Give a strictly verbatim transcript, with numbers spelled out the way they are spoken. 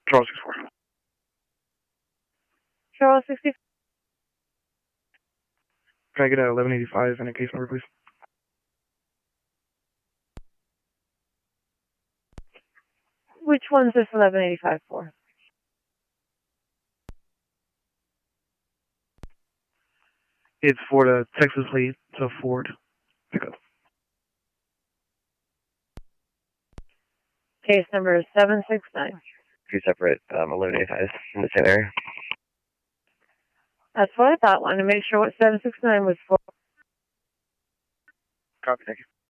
Charles six four. Charles sixty-four. Can I get a eleven eighty-five and a case number, please? Which one's this eleven eighty-five for? It's for the Texas Lee, so Ford pickup. Case number is seven six nine. Two separate um, eleven eighty-fives in the same area. That's what I thought. Wanted to make sure what seven six nine was for. Copy, thank you.